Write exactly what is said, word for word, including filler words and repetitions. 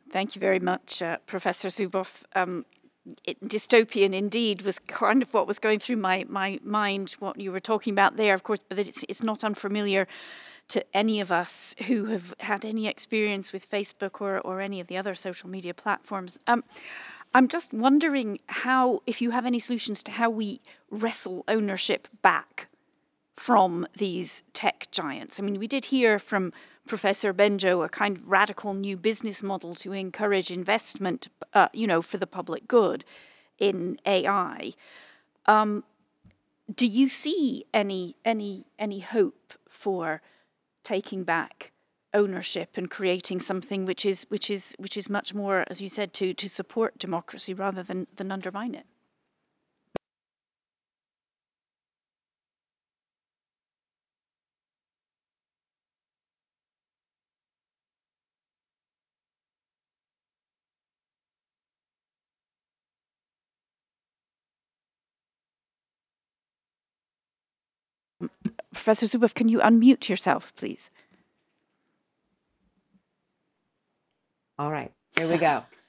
Thank you very much, uh, Professor Zuboff. Um, it, dystopian indeed was kind of what was going through my, my mind, what you were talking about there, of course, but it's, it's not unfamiliar to any of us who have had any experience with Facebook or, or any of the other social media platforms. Um, I'm just wondering how, if you have any solutions to how we wrestle ownership back from these tech giants. I mean, we did hear from Professor Benjo a kind of radical new business model to encourage investment, uh, you know, for the public good in A I. Um, do you see any any any hope for taking back ownership and creating something which is which is which is much more, as you said, to to support democracy rather than than undermine it? Professor Zuboff, can you unmute yourself, please? All right, here we go.